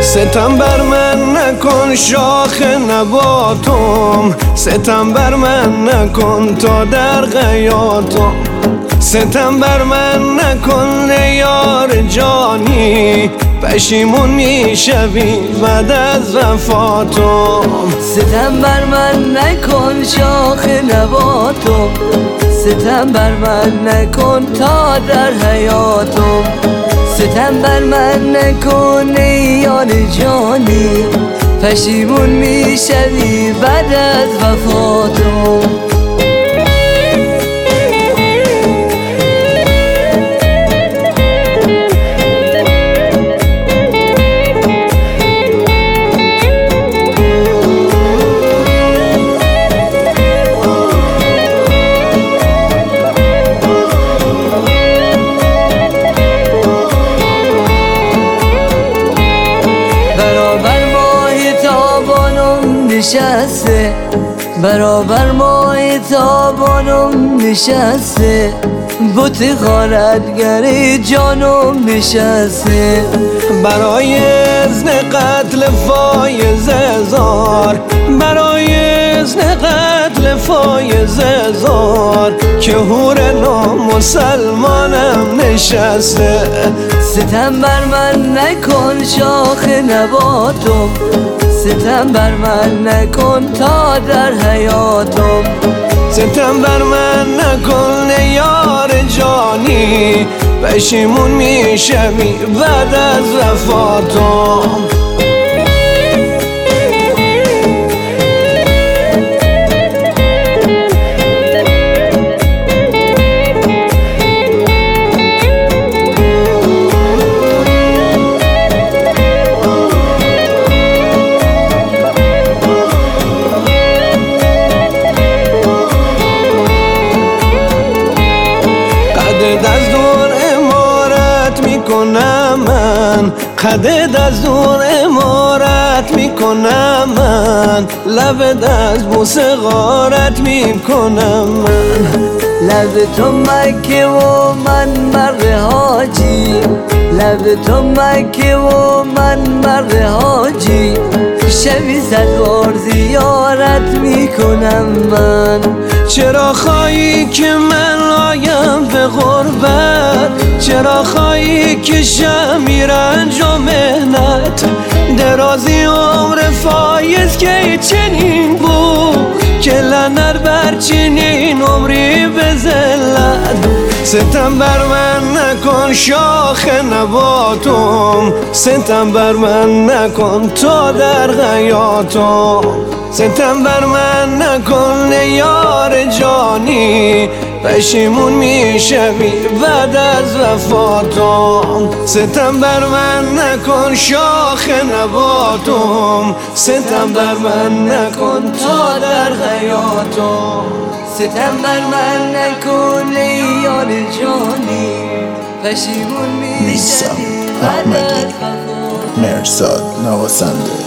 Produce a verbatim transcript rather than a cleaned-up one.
ستم بر من نکن شاخ نباتم، ستم بر من نکن تا در غیاتم. ستم بر من نکن یار جانی، پشیمون میشوی بعد از وفاتم. ستم بر من نکن شاخ نباتم، ستم بر من نکن تا در حیاتم. ستم بر من نکن یار جانی، پشیمون میشوی بعد از وفاتم. نشسته برابر ماه تابانم نشسته، بت غارتگر جانم نشسته. برای اذن قتل فایز زار، برای اذن قتل فایز زار، که هور نامسلمانم نشسته. ستم بر من نکن شاخ نباتم، ستم بر من نکن تا در حیاتم. ستم بر من نکن یار جانی، پشیمون میشوی بعد از وفاتم. از دور امارت میکنم من، قدت از دور امارت میکنم من، لبت از بوسه غارت میکنم من. لب تو مکه و من مرد حاجی، لب تو مکه و من مرد حاجی، شبی صد بار زیارت میکنم من. چرا خواهی که من آیم به غربت، چرا خواهی که شمی رنج و مهنت، درازی عمر فایز که چنین بود، که لعنت بر چنین عمری به ذلت. ستم بر من نکن شاخ نباتم، ستم بر من نکن تا در حیاتم. ستم بر من نکن یار جانی، پشیمون میشوی بعد از وفاتم. ستم بر من نکن شاخ نباتم، ستم بر من نکن تا در حیاتم. ستم بر من نکن یار جانی، پشیمون میشوی بعد از وفاتم. مرزاد نوازنده